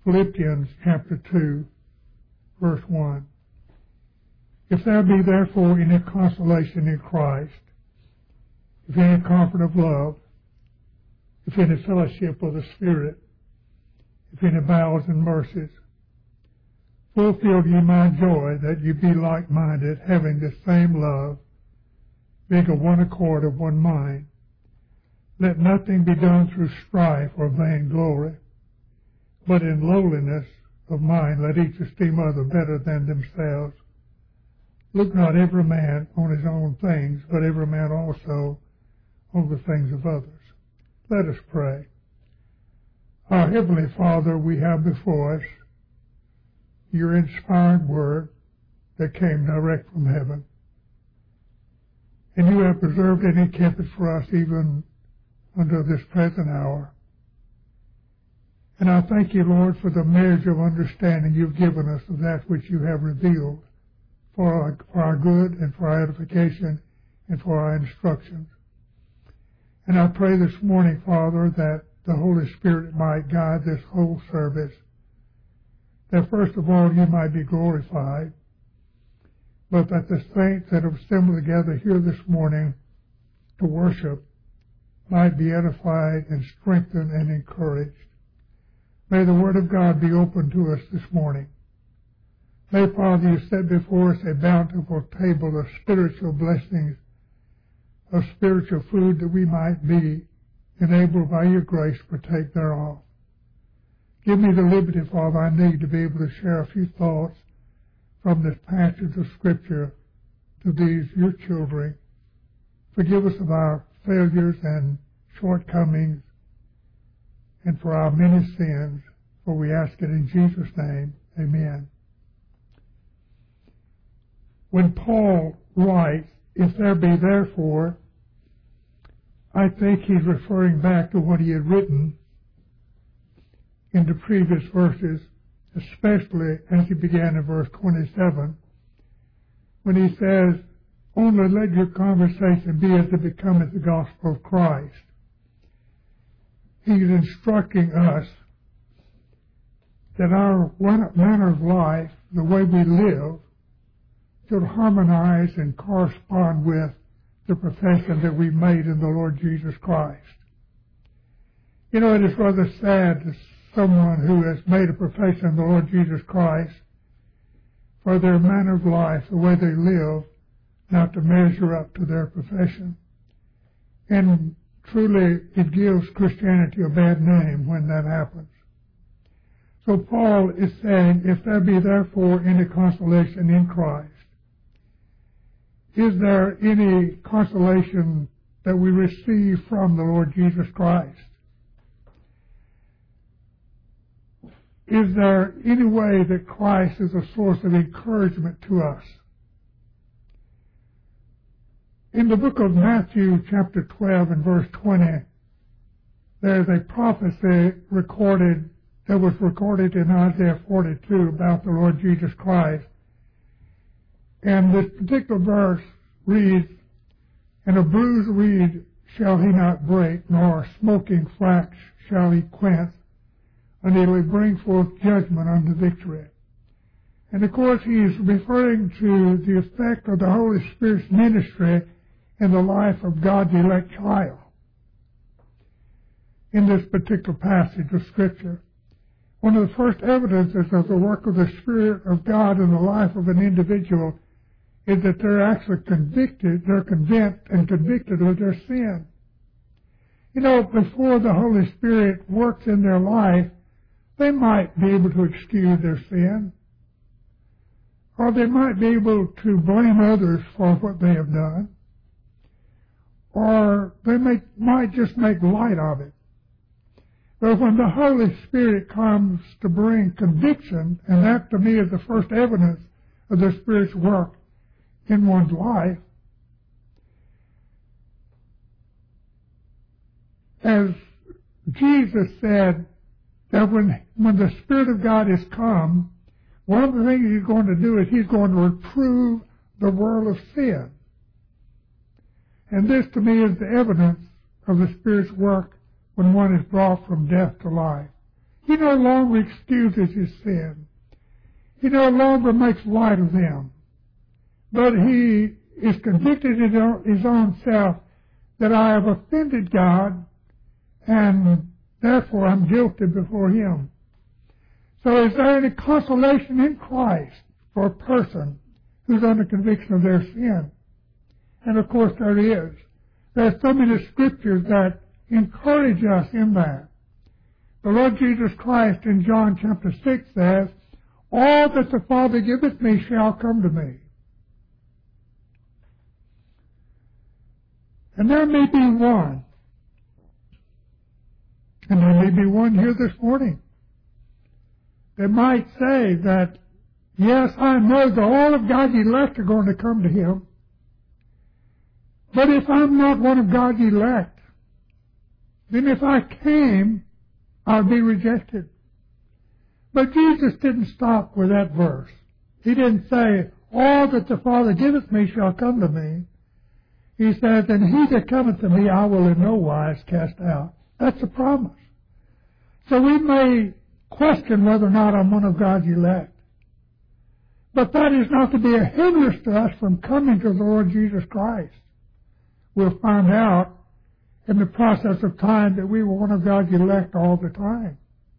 Philippians chapter 2, verse 1. If there be therefore any consolation in Christ, if any comfort of love, if any fellowship of the Spirit, if any bowels and mercies, fulfill ye my joy, that ye be like-minded, having the same love, being of one accord, of one mind. Let nothing be done through strife or vainglory, but in lowliness of mind let each esteem other better than themselves. Look not every man on his own things, but every man also on the things of others. Let us pray. Our Heavenly Father, we have before us your inspired word that came direct from heaven. And you have preserved it and kept it for us even under this present hour. And I thank you, Lord, for the measure of understanding you've given us of that which you have revealed for our good and for our edification and for our instructions. And I pray this morning, Father, that the Holy Spirit might guide this whole service, that first of all you might be glorified, but that the saints that have assembled together here this morning to worship might be edified and strengthened and encouraged. May the Word of God be open to us this morning. May, Father, you set before us a bountiful table of spiritual blessings, of spiritual food, that we might be enabled by your grace to partake thereof. Give me the liberty, Father, I need to be able to share a few thoughts from this passage of Scripture to these, your children. Forgive us of our failures and shortcomings and for our many sins, for we ask it in Jesus' name. Amen. When Paul writes, if there be therefore, I think he's referring back to what he had written in the previous verses, especially as he began in verse 27, when he says, only let your conversation be as it becometh the gospel of Christ. He's instructing us that our manner of life, the way we live, should harmonize and correspond with the profession that we made in the Lord Jesus Christ. You know, it is rather sad that someone who has made a profession in the Lord Jesus Christ, for their manner of life, the way they live, not to measure up to their profession. And truly, it gives Christianity a bad name when that happens. So Paul is saying, if there be therefore any consolation in Christ, is there any consolation that we receive from the Lord Jesus Christ? Is there any way that Christ is a source of encouragement to us? In the book of Matthew, chapter 12 and verse 20, there's a prophecy that was recorded in Isaiah 42 about the Lord Jesus Christ. And this particular verse reads, and a bruised reed shall he not break, nor a smoking flax shall he quench, until he bring forth judgment unto victory. And of course he's referring to the effect of the Holy Spirit's ministry in the life of God's elect child. In this particular passage of Scripture, one of the first evidences of the work of the Spirit of God in the life of an individual is that they're actually convicted, they're convinced and convicted of their sin. You know, before the Holy Spirit works in their life, they might be able to excuse their sin, or they might be able to blame others for what they have done, or they might just make light of it. But when the Holy Spirit comes to bring conviction, and that to me is the first evidence of the Spirit's work in one's life, as Jesus said, that when the Spirit of God has come, one of the things he's going to do is he's going to reprove the world of sin. And this to me is the evidence of the Spirit's work when one is brought from death to life. He no longer excuses his sin. He no longer makes light of them. But he is convicted in his own self that I have offended God, and therefore I'm guilty before him. So is there any consolation in Christ for a person who's under conviction of their sin? And of course there is. There's so many scriptures that encourage us in that. The Lord Jesus Christ in John chapter 6 says, all that the Father giveth me shall come to me. And there may be one, and there may be one here this morning, that might say that, yes, I know that all of God's elect are going to come to him, but if I'm not one of God's elect, then if I came, I'll be rejected. But Jesus didn't stop with that verse. He didn't say, all that the Father giveth me shall come to me. He says, and he that cometh to me I will in no wise cast out. That's a promise. So we may question whether or not I'm one of God's elect. But that is not to be a hindrance to us from coming to the Lord Jesus Christ. We'll find out in the process of time that we were one of God's elect all the time.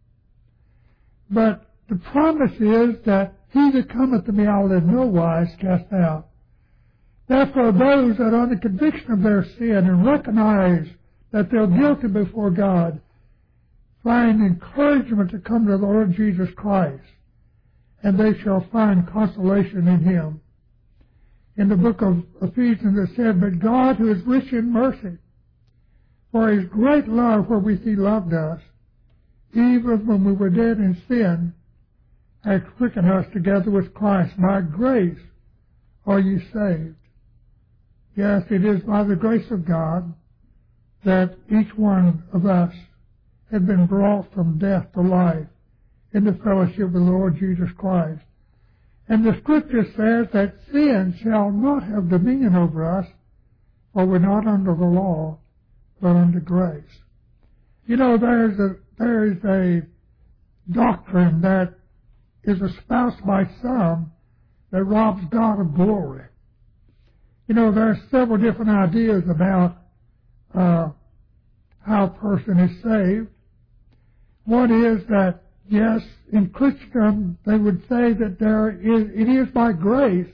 But the promise is that he that cometh to me I will in no wise cast out. Therefore, those that are under conviction of their sin and recognize that they're guilty before God find encouragement to come to the Lord Jesus Christ, and they shall find consolation in him. In the book of Ephesians it said, but God who is rich in mercy, for his great love wherewith he loved us, even when we were dead in sin, hath quickened us together with Christ. By grace are ye saved. Yes, it is by the grace of God that each one of us had been brought from death to life in the fellowship with the Lord Jesus Christ. And the Scripture says that sin shall not have dominion over us, for we're not under the law, but under grace. You know, there is a doctrine that is espoused by some that robs God of glory. You know, there are several different ideas about how a person is saved. One is that, yes, in Christendom they would say that it is by grace,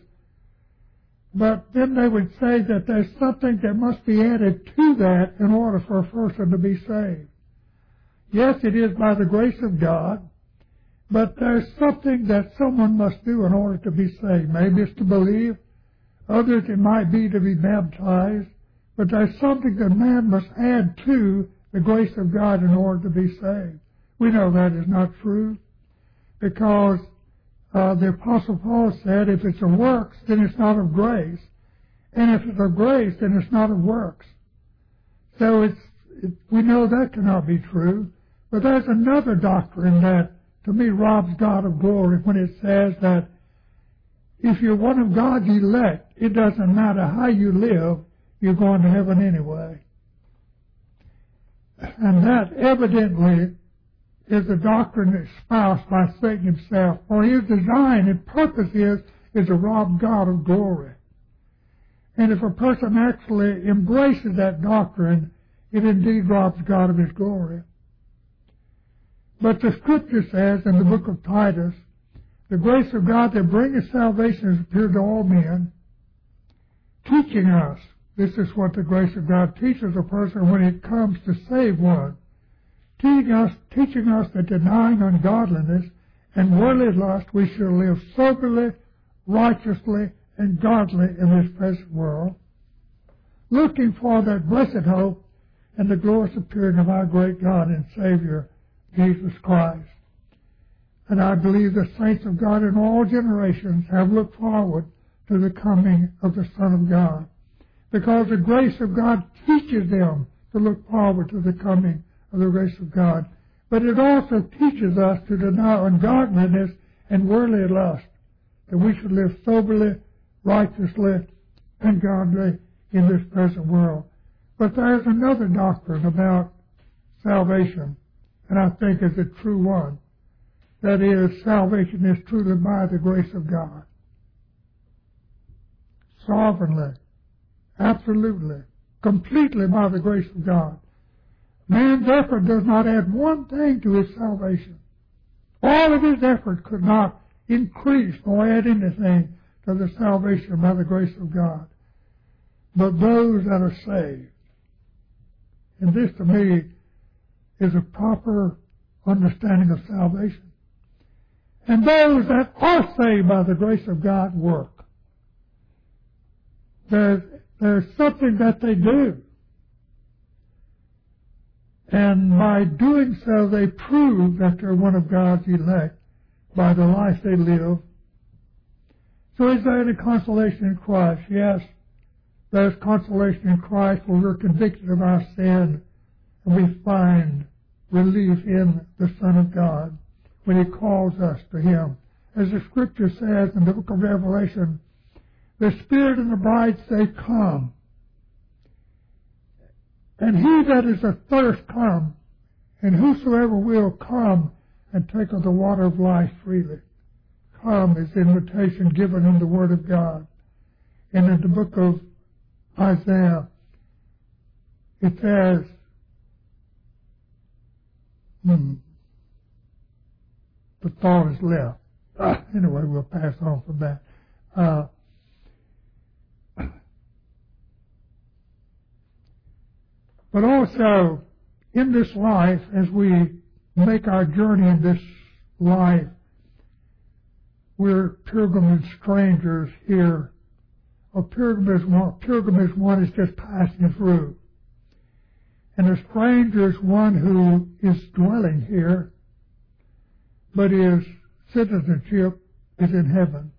but then they would say that there's something that must be added to that in order for a person to be saved. Yes, it is by the grace of God, but there's something that someone must do in order to be saved. Maybe it's to believe. Others it might be to be baptized. But there's something that man must add to the grace of God in order to be saved. We know that is not true, because the Apostle Paul said if it's of works, then it's not of grace. And if it's of grace, then it's not of works. So we know that cannot be true. But there's another doctrine that, to me, robs God of glory when it says that if you're one of God's elect, it doesn't matter how you live, you're going to heaven anyway. And that evidently is a doctrine espoused by Satan himself, for his design and purpose is to rob God of glory. And if a person actually embraces that doctrine, it indeed robs God of his glory. But the Scripture says in the book of Titus, the grace of God that bringeth salvation has appeared to all men, teaching us, this is what the grace of God teaches a person when it comes to save one, teaching us that denying ungodliness and worldly lust we shall live soberly, righteously, and godly in this present world, looking for that blessed hope and the glorious appearing of our great God and Savior, Jesus Christ. And I believe the saints of God in all generations have looked forward to the coming of the Son of God, because the grace of God teaches them to look forward to the coming of the grace of God. But it also teaches us to deny ungodliness and worldly lust, that we should live soberly, righteously, and godly in this present world. But there is another doctrine about salvation, and I think is a true one. That is, salvation is truly by the grace of God. Sovereignly, absolutely, completely by the grace of God. Man's effort does not add one thing to his salvation. All of his effort could not increase nor add anything to the salvation by the grace of God. But those that are saved, and this to me is a proper understanding of salvation, and those that are saved by the grace of God work. There's something that they do. And by doing so, they prove that they're one of God's elect by the life they live. So is there any consolation in Christ? Yes, there's consolation in Christ where we're convicted of our sin and we find relief in the Son of God when He calls us to Him. As the Scripture says in the book of Revelation, the Spirit and the bride say, "Come." And he that is athirst, come, and whosoever will, come and take of the water of life freely. Come is the invitation given in the Word of God. And in the book of Isaiah, it says, the thought is left. Anyway, we'll pass on from that. But also, in this life, as we make our journey in this life, we're pilgrims and strangers here. A pilgrim is one is just passing through. And a stranger is one who is dwelling here, but his citizenship is in heaven.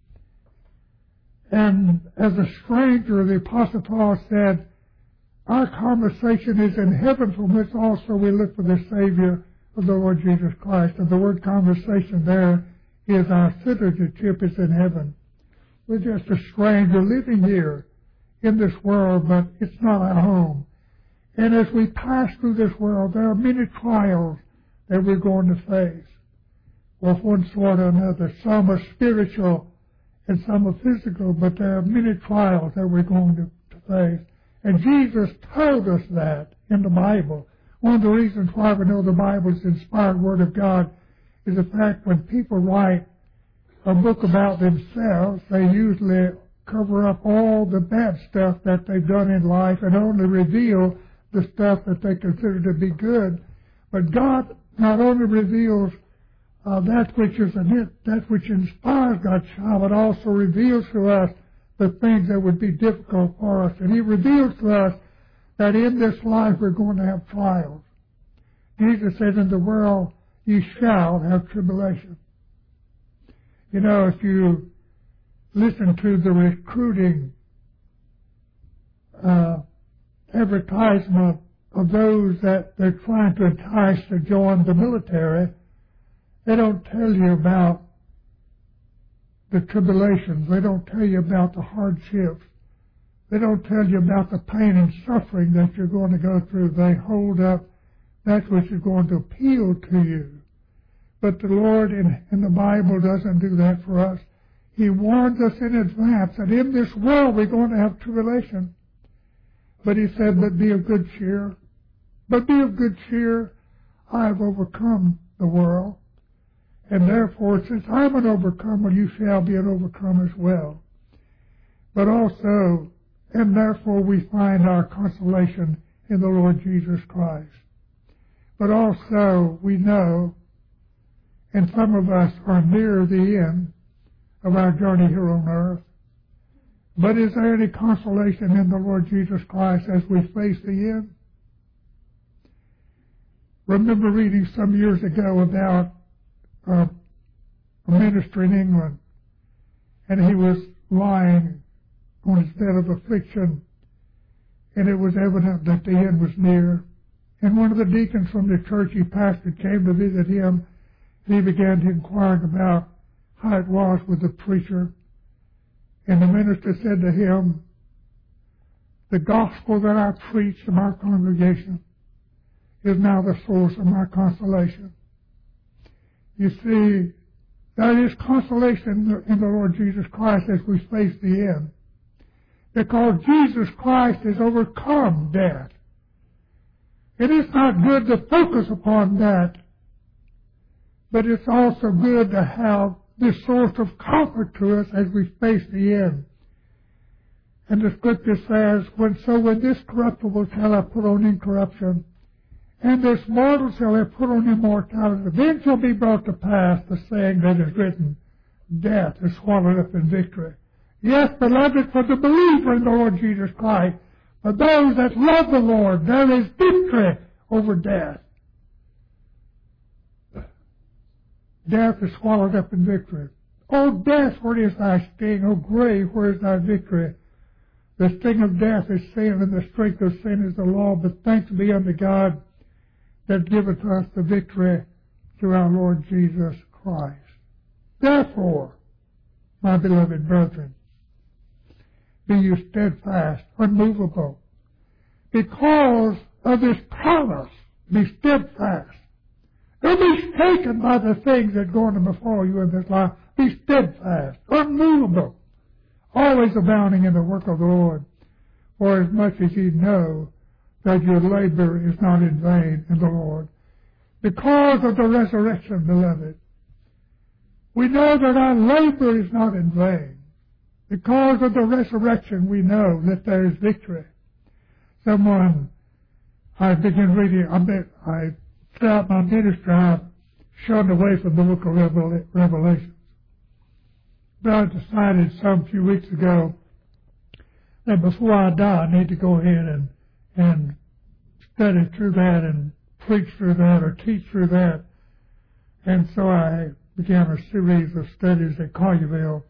And as a stranger, the Apostle Paul said, our conversation is in heaven, from which also we look for the Savior of the Lord Jesus Christ. And the word conversation there is our citizenship is in heaven. We're just a stranger living here in this world, but it's not our home. And as we pass through this world, there are many trials that we're going to face, of one sort or another. Some are spiritual and some are physical, but there are many trials that we're going to face. And Jesus told us that in the Bible. One of the reasons why we know the Bible is the inspired Word of God is the fact when people write a book about themselves, they usually cover up all the bad stuff that they've done in life and only reveal the stuff that they consider to be good. But God not only reveals that which inspires God's child, but also reveals to us the things that would be difficult for us. And He reveals to us that in this life we're going to have trials. Jesus said, in the world ye shall have tribulation. You know, if you listen to the recruiting advertisement of those that they're trying to entice to join the military, they don't tell you about the tribulations. They don't tell you about the hardships. They don't tell you about the pain and suffering that you're going to go through. They hold up that which is going to appeal to you. But the Lord in the Bible doesn't do that for us. He warns us in advance that in this world we're going to have tribulation. But He said, but be of good cheer. But be of good cheer. I have overcome the world. And therefore, since I'm an overcomer, you shall be an overcomer as well. But also, and therefore we find our consolation in the Lord Jesus Christ. But also, we know, and some of us are near the end of our journey here on earth. But is there any consolation in the Lord Jesus Christ as we face the end? Remember reading some years ago about a minister in England, and he was lying on his bed of affliction, and it was evident that the end was near. And one of the deacons from the church he pastored came to visit him, and he began to inquire about how it was with the preacher. And the minister said to him, the gospel that I preach to my congregation is now the source of my consolation. You see, there is consolation in the Lord Jesus Christ as we face the end, because Jesus Christ has overcome death. It is not good to focus upon that, but it's also good to have this source of comfort to us as we face the end. And the Scripture says, when this corruptible shall have put on incorruption, and this mortal shall have put on immortality, then shall be brought to pass the saying that is written, death is swallowed up in victory. Yes, beloved, for the believer in the Lord Jesus Christ, for those that love the Lord, there is victory over death. Death is swallowed up in victory. O death, where is thy sting? O grave, where is thy victory? The sting of death is sin, and the strength of sin is the law. But thanks be unto God that giveth us the victory through our Lord Jesus Christ. Therefore, my beloved brethren, be you steadfast, unmovable, because of this promise. Be steadfast. Don't be shaken by the things that go on before you in this life. Be steadfast, unmovable, always abounding in the work of the Lord, for as much as ye know that your labor is not in vain in the Lord. Because of the resurrection, beloved, we know that our labor is not in vain. Because of the resurrection, we know that there is victory. I began reading, throughout my ministry, I've shunned away from the book of Revelation. But I decided some few weeks ago that before I die, I need to go ahead and study through that and preach through that or teach through that. And so I began a series of studies at Collierville.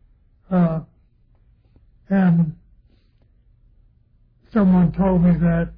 And someone told me that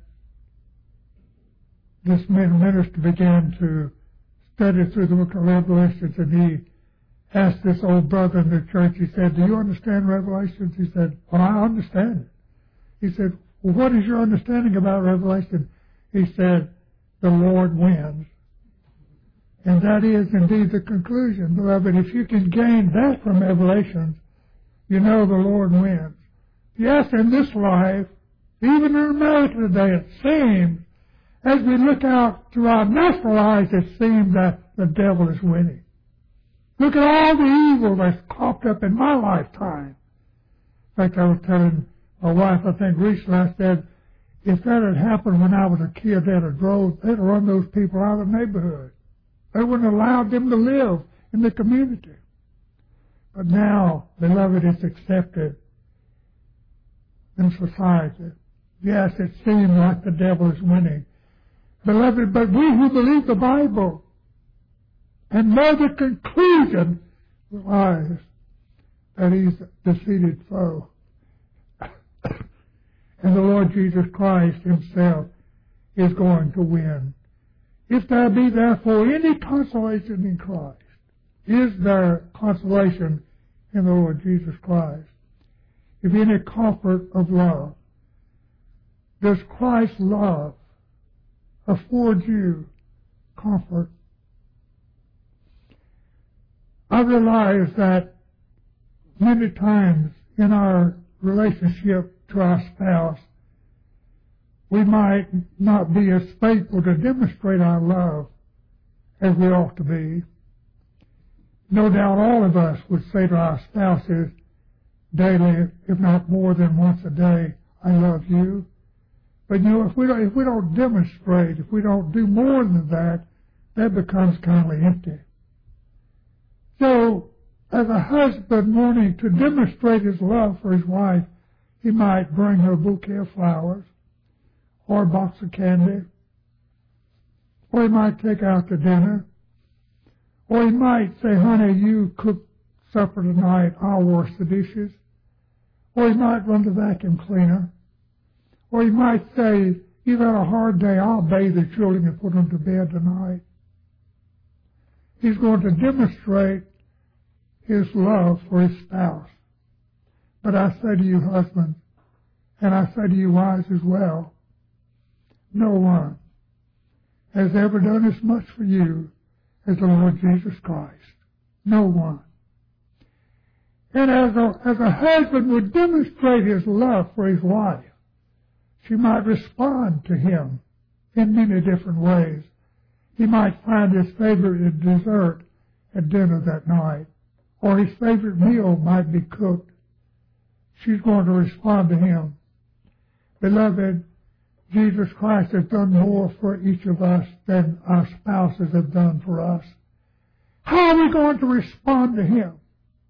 this minister began to study through the book of Revelations, and he asked this old brother in the church, he said, do you understand Revelations? He said, well, I understand it. He said, well, what is your understanding about Revelation? He said, the Lord wins. And that is indeed the conclusion, beloved. If you can gain that from Revelations, you know the Lord wins. Yes, in this life, even in America today, it seems, as we look out through our natural eyes, it seems that the devil is winning. Look at all the evil that's cropped up in my lifetime. In fact, I was telling my wife, I think recently, I said, if that had happened when I was a kid, they'd have run those people out of the neighborhood. They wouldn't have allowed them to live in the community. But now, beloved, it's accepted in society. Yes, it seems like the devil is winning. Beloved, but we who believe the Bible and know the conclusion realize that he's a defeated foe. And the Lord Jesus Christ himself is going to win. If there be therefore any consolation in Christ, is there consolation in the Lord Jesus Christ? If any comfort of love, does Christ's love afford you comfort? I realize that many times in our relationship to our spouse, we might not be as faithful to demonstrate our love as we ought to be. No doubt all of us would say to our spouses daily, if not more than once a day, I love you. But you know, if we don't demonstrate, if we don't do more than that, that becomes kind of empty. So, as a husband wanting to demonstrate his love for his wife, he might bring her a bouquet of flowers, or a box of candy, or he might take her out to dinner, or he might say, honey, you cook supper tonight, I'll wash the dishes, or he might run the vacuum cleaner, or he might say, you've had a hard day, I'll bathe the children and put them to bed tonight. He's going to demonstrate his love for his spouse. But I say to you, husbands, and I say to you, wives as well, no one has ever done as much for you as the Lord Jesus Christ. No one. And as a husband would demonstrate his love for his wife, she might respond to him in many different ways. He might find his favorite dessert at dinner that night, or his favorite meal might be cooked. She's going to respond to him. Beloved, Jesus Christ has done more for each of us than our spouses have done for us. How are we going to respond to him?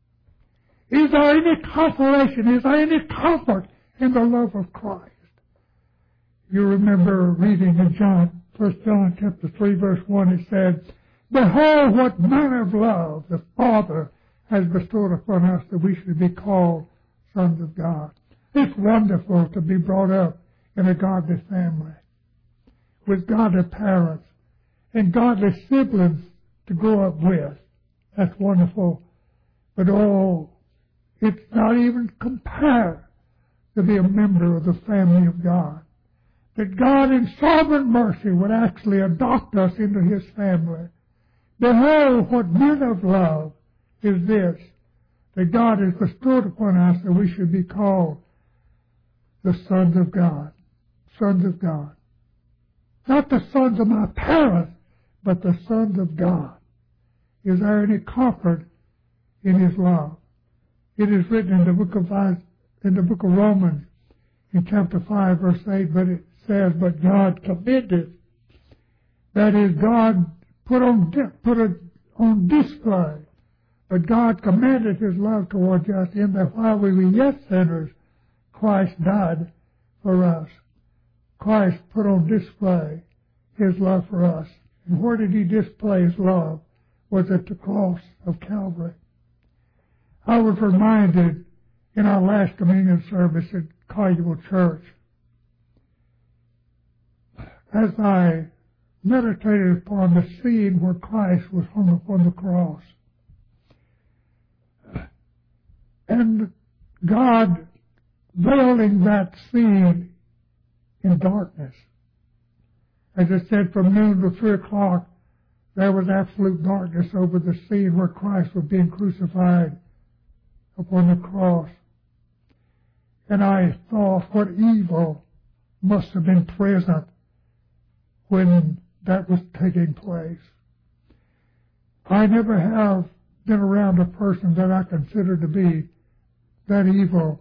Is there any consolation? Is there any comfort in the love of Christ? You remember reading in 1 John chapter 3, verse 1, it said, "Behold, what manner of love the Father has bestowed upon us that we should be called sons of God." It's wonderful to be brought up in a godly family with godly parents and godly siblings to grow up with. That's wonderful. But it's not even compared to be a member of the family of God. That God in sovereign mercy would actually adopt us into his family. Behold, what manner of love is this, that God has bestowed upon us that we should be called the sons of God. Sons of God. Not the sons of my parents, but the sons of God. Is there any comfort in his love? It is written in the book of Romans, in chapter 5, verse 8, but it says, "But God commended," that is, God put it on display. But God commended his love towards us in that while we were yet sinners, Christ died for us. Christ put on display his love for us. And where did he display his love? Was at the cross of Calvary. I was reminded in our last communion service at Collierville Church, as I meditated upon the scene where Christ was hung upon the cross, and God veiling that scene in darkness. As I said, from noon to 3 o'clock, there was absolute darkness over the scene where Christ was being crucified upon the cross. And I thought what evil must have been present when that was taking place. I never have been around a person that I consider to be that evil.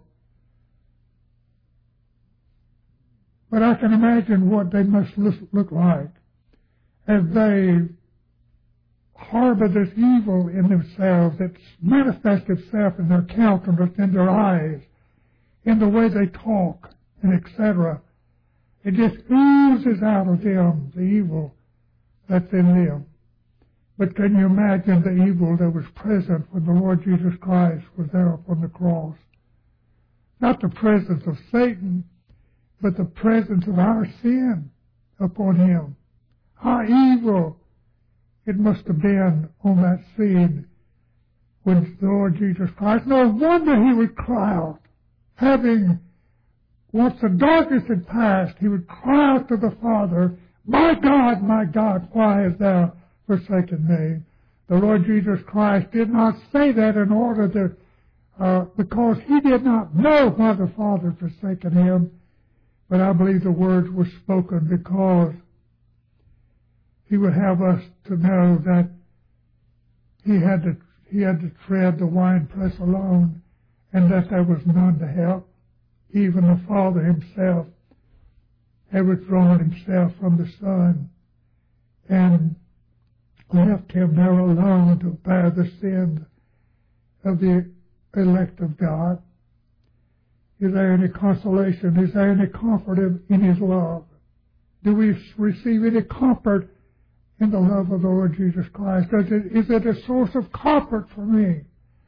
But I can imagine what they must look like as they harbor this evil in themselves that manifests itself in their countenance, in their eyes, in the way they talk, and etc. It just oozes out of them, the evil that's in them. But can you imagine the evil that was present when the Lord Jesus Christ was there upon the cross? Not the presence of Satan, but the presence of our sin upon him. How evil it must have been on that scene when the Lord Jesus Christ, no wonder he would cry out, having, once the darkness had passed, he would cry out to the Father, my God, why hast thou forsaken me?" The Lord Jesus Christ did not say that in order to, because he did not know why the Father had forsaken him, but I believe the words were spoken because he would have us to know that he had to tread the winepress alone, and that there was none to help. Even the Father himself had withdrawn himself from the Son and left him there alone to bear the sins of the elect of God. Is there any consolation? Is there any comfort in his love? Do we receive any comfort in the love of the Lord Jesus Christ? Is it a source of comfort for me?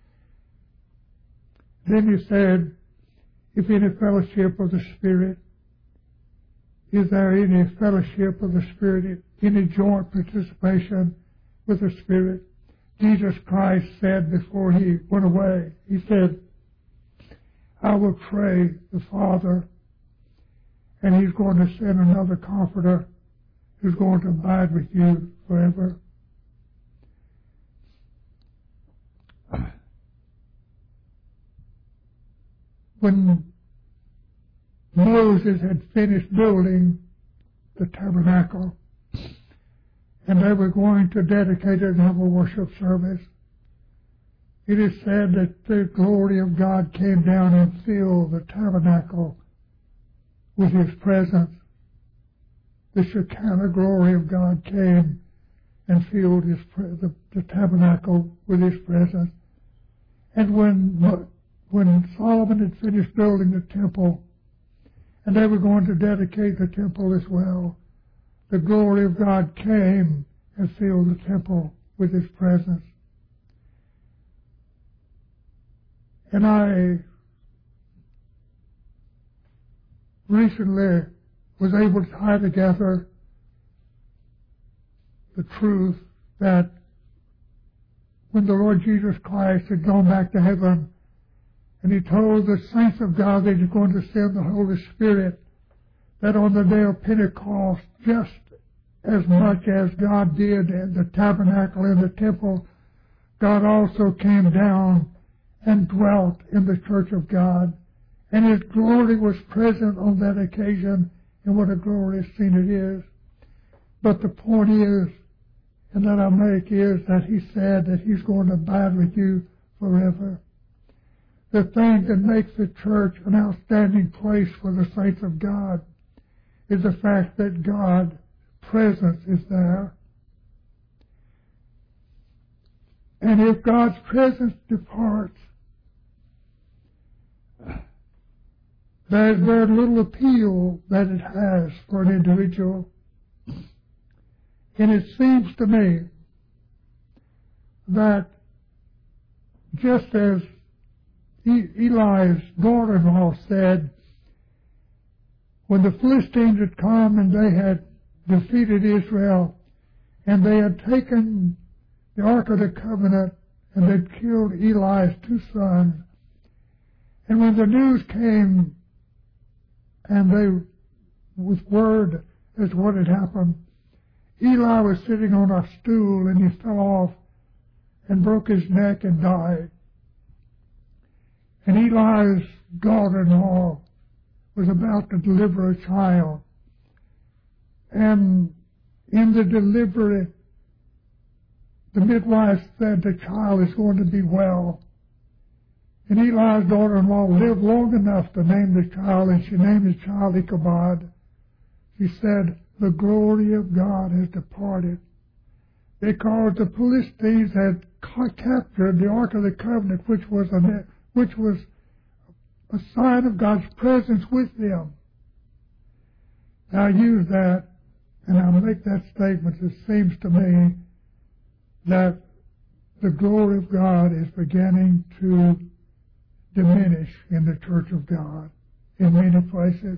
Then he said, if any fellowship of the Spirit, is there any fellowship of the Spirit, any joint participation with the Spirit? Jesus Christ said before he went away, he said, I will pray the Father, and he's going to send another comforter, who's going to abide with you forever. When Moses had finished building the tabernacle, and they were going to dedicate it and have a worship service, it is said that the glory of God came down and filled the tabernacle with His presence. The Shekinah glory of God came and filled the tabernacle with His presence. And when Solomon had finished building the temple, and they were going to dedicate the temple as well, the glory of God came and filled the temple with His presence. And I recently was able to tie together the truth that when the Lord Jesus Christ had gone back to heaven and He told the saints of God that He's going to send the Holy Spirit, that on the day of Pentecost, just as much as God did in the tabernacle and the temple, God also came down and dwelt in the church of God. And His glory was present on that occasion, and what a glorious scene it is. But the point is, and that I make, is that He said that He's going to abide with you forever. The thing that makes the church an outstanding place for the saints of God is the fact that God's presence is there. And if God's presence departs, there is very little appeal that it has for an individual. And it seems to me that just as Eli's daughter-in-law said, when the Philistines had come and they had defeated Israel, and they had taken the Ark of the Covenant, and they'd killed Eli's 2 sons, and when the news came, and they, with word as to what had happened, Eli was sitting on a stool, and he fell off and broke his neck and died. And Eli's daughter-in-law was about to deliver a child. And in the delivery, the midwife said the child is going to be well. And Eli's daughter-in-law lived long enough to name the child, and she named the child Ichabod. She said, the glory of God has departed, because the Philistines had captured the Ark of the Covenant, which was a sign of God's presence with them. Now I use that, and I make that statement. It seems to me that the glory of God is beginning to diminish in the church of God in many places.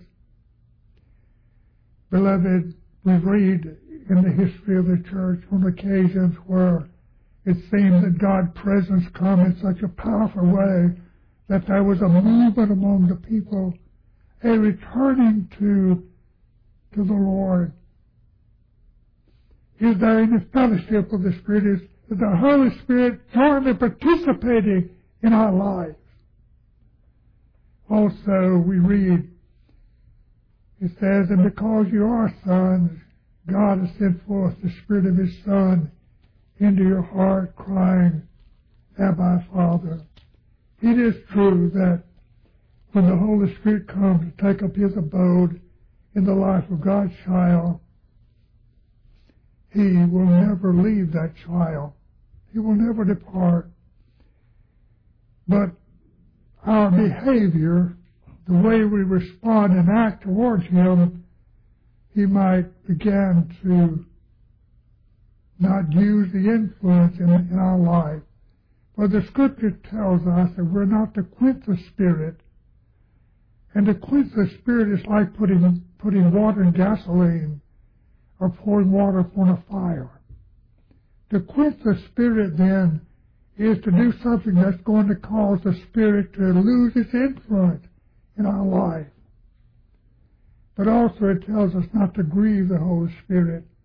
Beloved, we read in the history of the church on occasions where it seemed that God's presence come in such a powerful way that there was a movement among the people, a returning to the Lord. Is there any fellowship of the Spirit? Is the Holy Spirit jointly participating in our lives? Also, we read, it says, and because you are sons, God has sent forth the Spirit of His Son into your heart, crying, Abba, Father. It is true that when the Holy Spirit comes to take up His abode in the life of God's child, He will never leave that child. He will never depart. But our behavior, the way we respond and act towards Him, He might begin to not use the influence in our life. For the Scripture tells us that we're not to quench the Spirit. And to quench the Spirit is like putting water in gasoline or pouring water upon a fire. To quench the Spirit, then, is to do something that's going to cause the Spirit to lose its influence in our life. But also it tells us not to grieve the Holy Spirit.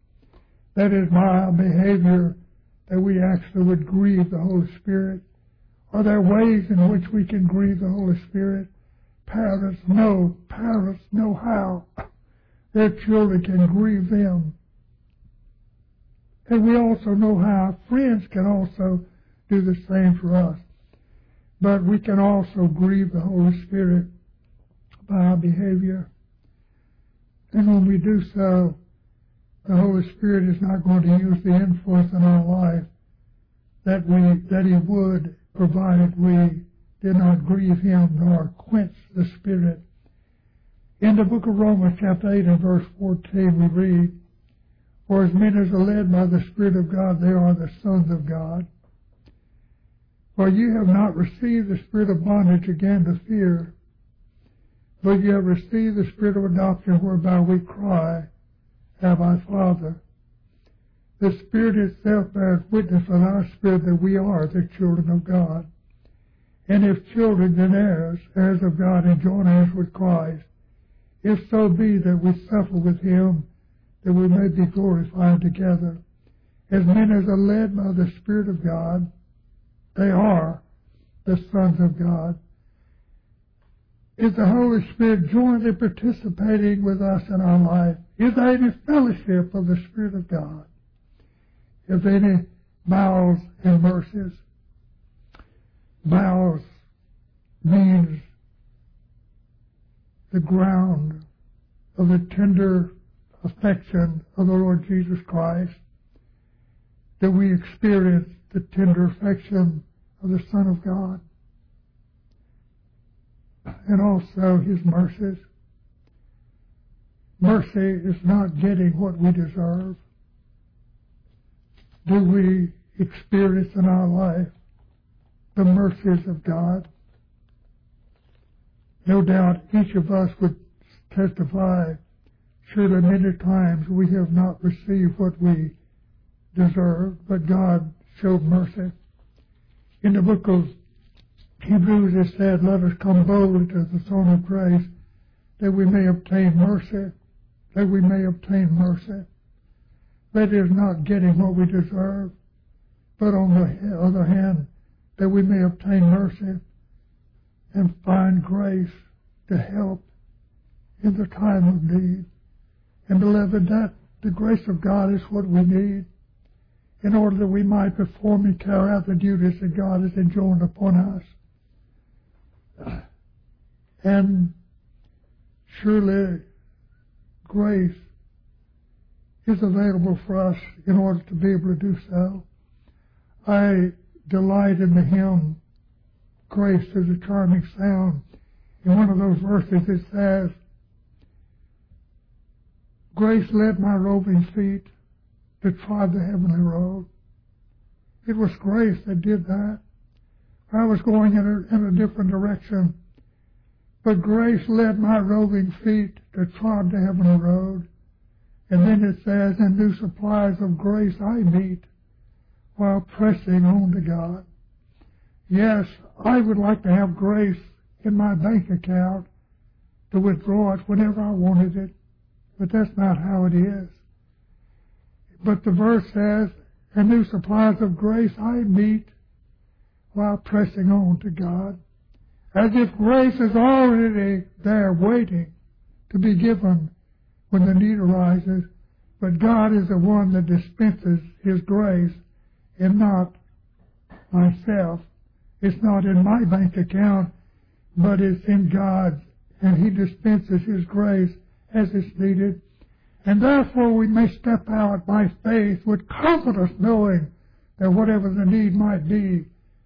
That is my behavior, that we actually would grieve the Holy Spirit. Are there ways in which we can grieve the Holy Spirit? Parents know how their children can grieve them. And we also know how friends can also do the same for us. But we can also grieve the Holy Spirit by our behavior. And when we do so, the Holy Spirit is not going to use the influence in our life that He would, provided we did not grieve Him nor quench the Spirit. In the book of Romans chapter 8 and verse 14 we read, "For as many as are led by the Spirit of God, they are the sons of God. For you have not received the spirit of bondage again to fear, but you have received the Spirit of adoption, whereby we cry, Abba, Father." The Spirit itself bears witness with our spirit that we are the children of God. And if children, then heirs, heirs of God, and joint heirs with Christ, if so be that we suffer with Him, that we may be glorified together. As many as are led by the Spirit of God, they are the sons of God. Is the Holy Spirit jointly participating with us in our life? Is there any fellowship of the Spirit of God? Is there any bowels and mercies? Bowels means the ground of the tender affection of the Lord Jesus Christ, that we experience the tender affection of the Son of God, and also His mercies. Mercy is not getting what we deserve. Do we experience in our life the mercies of God? No doubt each of us would testify, surely many times we have not received what we deserve, but God showed mercy. In the book of Hebrews it said, "Let us come boldly to the throne of grace, that we may obtain mercy," that we may obtain mercy. That is not getting what we deserve, but on the other hand, that we may obtain mercy and find grace to help in the time of need. And beloved, that the grace of God is what we need in order that we might perform and carry out the duties that God has enjoined upon us. And surely grace is available for us in order to be able to do so. I delight in the hymn, "Grace is a Charming Sound." In one of those verses it says, "Grace led my roving feet to trod the heavenly road." It was grace that did that. I was going in a different direction, but grace led my roving feet to trod the heavenly road. And then it says, "And new supplies of grace I meet while pressing on to God." Yes, I would like to have grace in my bank account to withdraw it whenever I wanted it, but that's not how it is. But the verse says, "And new supplies of grace I meet while pressing on to God," as if grace is already there waiting to be given when the need arises, but God is the one that dispenses His grace and not myself. It's not in my bank account, but it's in God's, and He dispenses His grace as it's needed. And therefore we may step out by faith with confidence, knowing that whatever the need might be,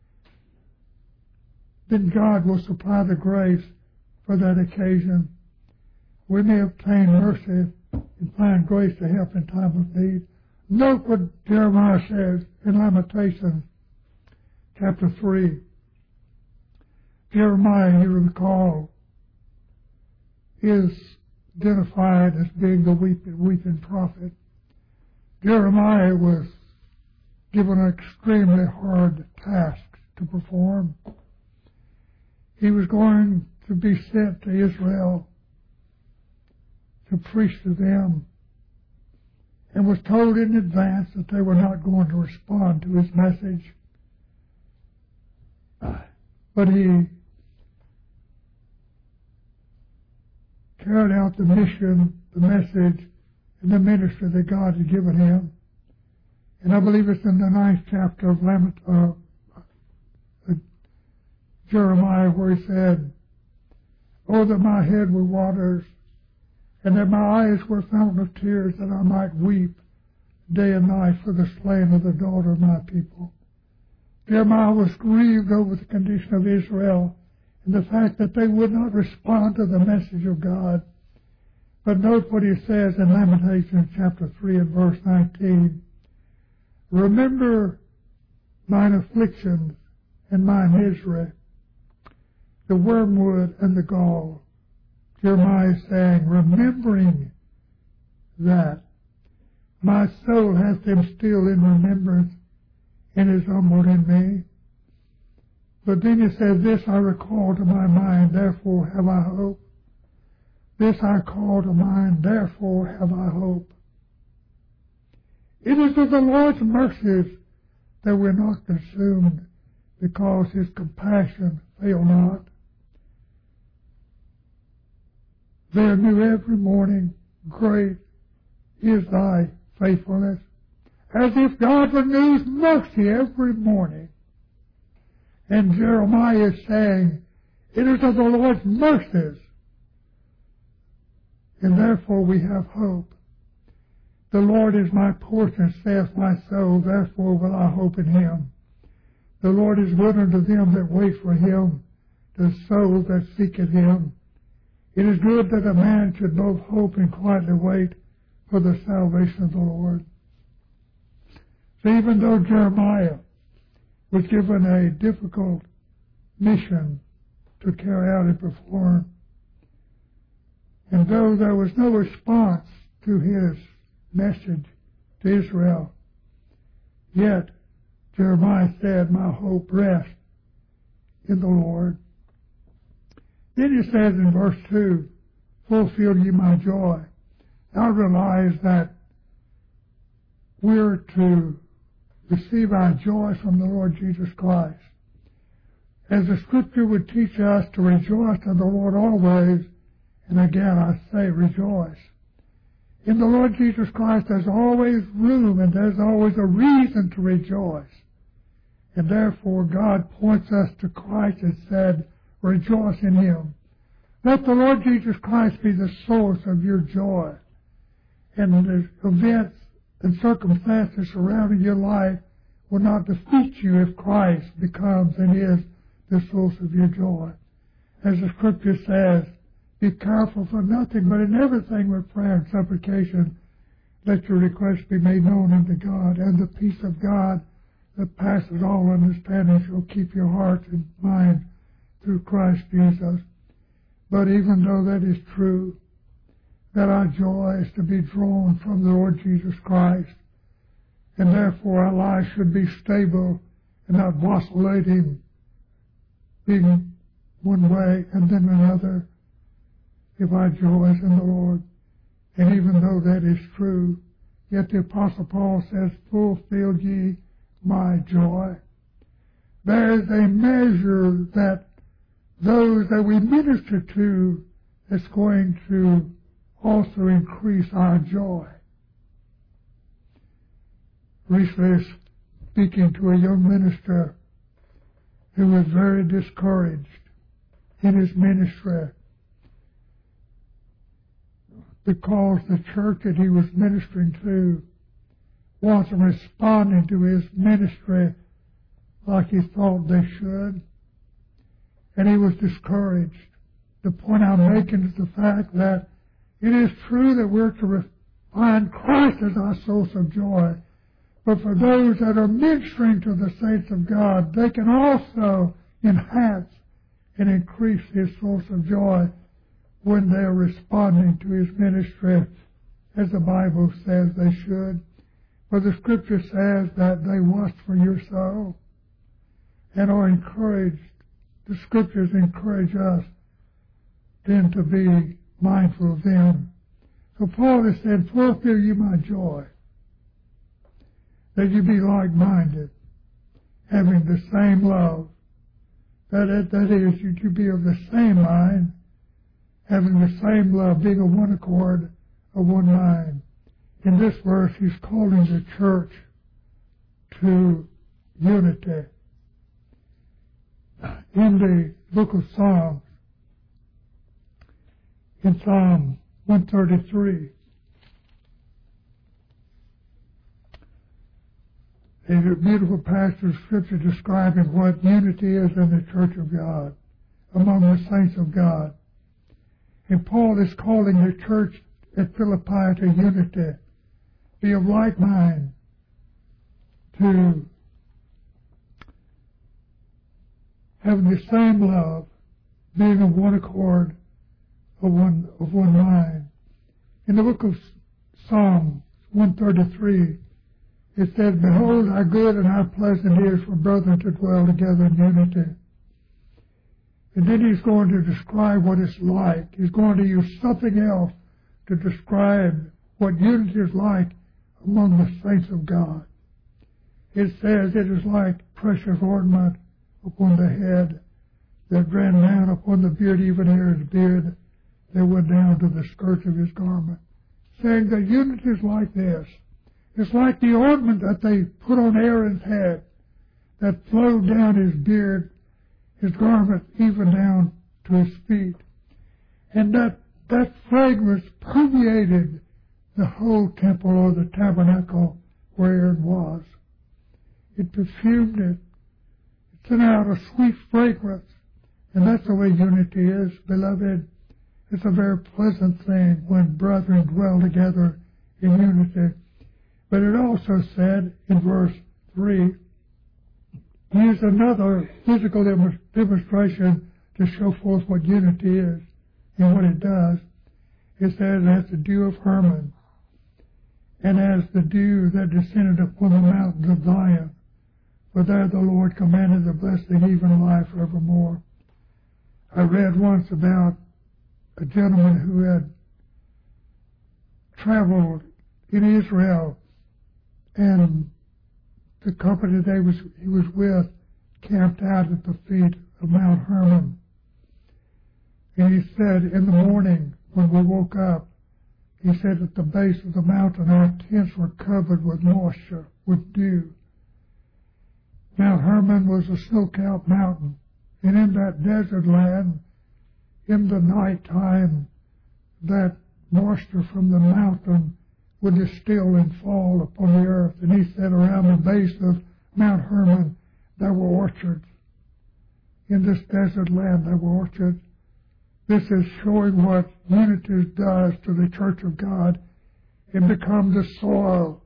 then God will supply the grace for that occasion. We may obtain mercy and find grace to help in time of need. Note what Jeremiah says in Lamentations chapter 3. Jeremiah, you recall, is identified as being the weeping prophet. Jeremiah was given an extremely hard task to perform. He was going to be sent to Israel to preach to them and was told in advance that they were not going to respond to his message. But he carried out the mission, the message, and the ministry that God had given him. And I believe it's in the 9th chapter of Jeremiah where he said, "Oh, that my head were waters, and that my eyes were a fountain of tears, that I might weep day and night for the slain of the daughter of my people." Jeremiah was grieved over the condition of Israel and the fact that they would not respond to the message of God. But note what he says in Lamentations chapter 3 and verse 19. "Remember mine afflictions and my misery, the wormwood and the gall." Jeremiah is saying, remembering that, "My soul hath them still in remembrance, and is humbled in me." But then he says, "This I recall to my mind, therefore have I hope. This I call to mind, therefore have I hope." It is of the Lord's mercies that we're not consumed, because his compassion fail not. They are new every morning. Great is thy faithfulness. As if God renews mercy every morning. And Jeremiah is saying, it is of the Lord's mercies, and therefore we have hope. "The Lord is my portion, saith my soul, therefore will I hope in him. The Lord is good unto them that wait for him, the soul that seeketh him. It is good that a man should both hope and quietly wait for the salvation of the Lord." So even though Jeremiah was given a difficult mission to carry out and perform, and though there was no response to his message to Israel, yet Jeremiah said, "My hope rests in the Lord." Then he says in verse 2, "Fulfill ye my joy." Now realize that we're to receive our joy from the Lord Jesus Christ. As the Scripture would teach us to rejoice in the Lord always, and again I say rejoice. In the Lord Jesus Christ there's always room and there's always a reason to rejoice. And therefore God points us to Christ and said, rejoice in him. Let the Lord Jesus Christ be the source of your joy. And the events and circumstances surrounding your life will not defeat you if Christ becomes and is the source of your joy. As the Scripture says, be careful for nothing, but in everything with prayer and supplication, let your requests be made known unto God, and the peace of God that passes all understanding shall keep your heart and mind through Christ Jesus. But even though that is true, that our joy is to be drawn from the Lord Jesus Christ, and therefore our lives should be stable and not vacillating, being one way and then another, if our joy is in the Lord. And even though that is true, yet the Apostle Paul says, fulfill ye my joy. There is a measure that those that we minister to is going to also increase our joy. Recently, speaking to a young minister who was very discouraged in his ministry because the church that he was ministering to wasn't responding to his ministry like he thought they should. And he was discouraged. The point I'm making is the fact that it is true that we're to find Christ as our source of joy. But for those that are ministering to the saints of God, they can also enhance and increase his source of joy when they are responding to his ministry as the Bible says they should. For the Scripture says that they watch for your soul and are encouraged. The Scriptures encourage us to be mindful of them. So Paul has said, fulfill you my joy. that you be like-minded, having the same love. That is, you be of the same mind, having the same love, being of one accord, of one mind. In this verse, he's calling the church to unity. In the book of Psalms, in Psalm 133, there's a beautiful passage of Scripture describing what unity is in the church of God, among the saints of God. And Paul is calling the church at Philippi to unity, be of like mind, to have the same love, being of one accord, of one mind. In the book of Psalm 133, it says, "Behold, how good and how pleasant it is for brethren to dwell together in unity." And then he's going to describe what it's like. He's going to use something else to describe what unity is like among the saints of God. It says it is like precious ornament upon the head that ran down upon the beard, even Aaron's beard, that went down to the skirts of his garment. Saying that unity is like this. It's like the ornament that they put on Aaron's head that flowed down his beard, his garment, even down to his feet. And that fragrance permeated the whole temple or the tabernacle where Aaron was. It perfumed it. It sent out a sweet fragrance. And that's the way unity is, beloved. It's a very pleasant thing when brethren dwell together in unity. But it also said in verse 3, use another physical demonstration to show forth what unity is and what it does. It says, as the dew of Hermon, and as the dew that descended upon the mountains of Zion, for there the Lord commanded the blessing, even life forevermore. I read once about a gentleman who had traveled in Israel, and the company that he was with camped out at the feet of Mount Hermon. And he said, in the morning when we woke up, he said at the base of the mountain our tents were covered with moisture, with dew. Mount Hermon was a snow-capped mountain, and in that desert land, in the nighttime, that moisture from the mountain would distill and fall upon the earth. And he said around the base of Mount Hermon there were orchards. In this desert land there were orchards. This is showing what unity does to the church of God. It becomes the soil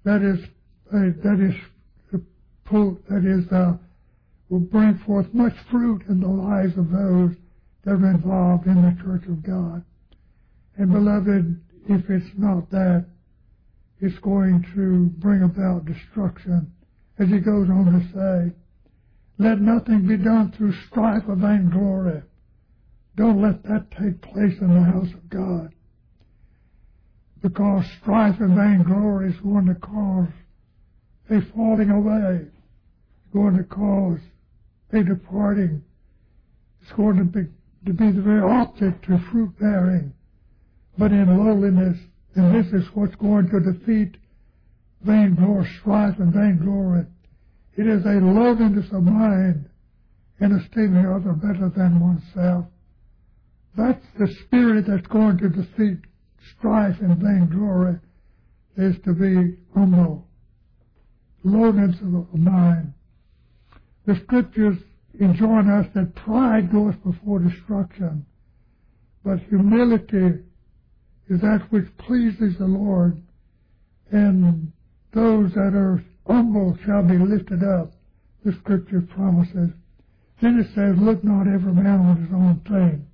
will bring forth much fruit in the lives of those that are involved in the church of God. And beloved, if it's not that, it's going to bring about destruction. As he goes on to say, let nothing be done through strife or vainglory. Don't let that take place in the house of God. Because strife and vainglory is going to cause a falling away. It's going to cause a departing. It's going to be the very opposite to fruit bearing. But in lowliness, and this is what's going to defeat vainglory, strife and vainglory. It is a lowliness of mind and esteeming other better than oneself. That's the spirit that's going to defeat strife and vainglory, is to be humble. Lowness of mind. The Scriptures enjoin us that pride goes before destruction, but humility is that which pleases the Lord, and those that are humble shall be lifted up, the Scripture promises. Then it says, look not every man on his own thing.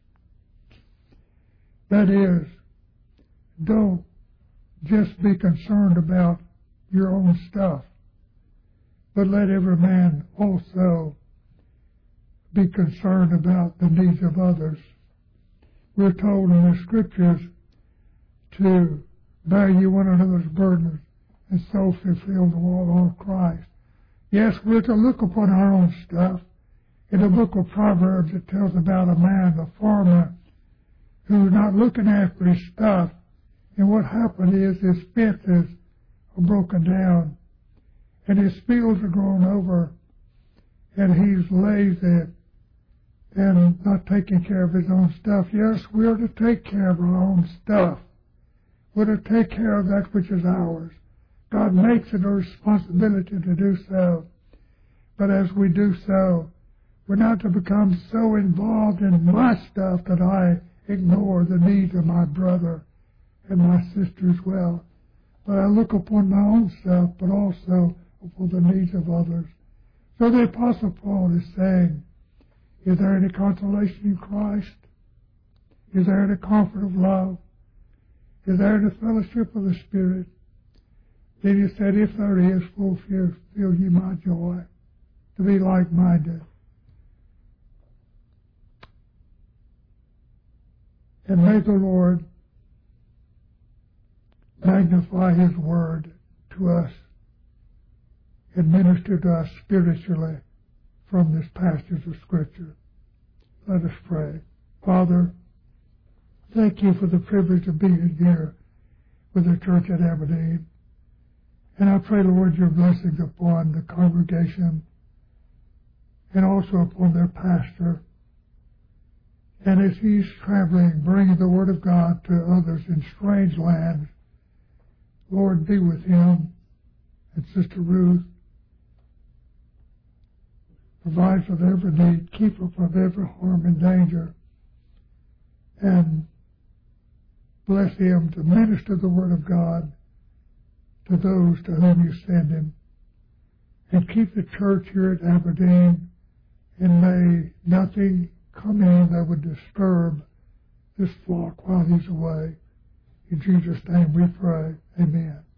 That is, don't just be concerned about your own stuff, but let every man also be concerned about the needs of others. We're told in the Scriptures to bear ye one another's burdens and so fulfill the law of Christ. Yes, we're to look upon our own stuff. In the book of Proverbs, it tells about a man, a farmer, who's not looking after his stuff. And what happened is his fences are broken down, and his fields are grown over, and he's lazy and not taking care of his own stuff. Yes, we're to take care of our own stuff. We're to take care of that which is ours. God makes it a responsibility to do so. But as we do so, we're not to become so involved in my stuff that I ignore the needs of my brother and my sister as well. But I look upon my own stuff, but also upon the needs of others. So the Apostle Paul is saying, is there any consolation in Christ? Is there any comfort of love? Is there any fellowship of the Spirit? Then he said, if there is, fulfill ye my joy, to be like-minded. And may the Lord magnify His word to us and minister to us spiritually from this passage of Scripture. Let us pray. Father, thank you for the privilege of being here with the church at Aberdeen. And I pray, Lord, your blessings upon the congregation and also upon their pastor. And as he's traveling, bringing the Word of God to others in strange lands, Lord, be with him and Sister Ruth. Provide for their every need, keep her from every harm and danger, and bless him to minister the Word of God to those to whom you send him. And keep the church here at Aberdeen, and may nothing come in that would disturb this flock while he's away. In Jesus' name we pray. Amen.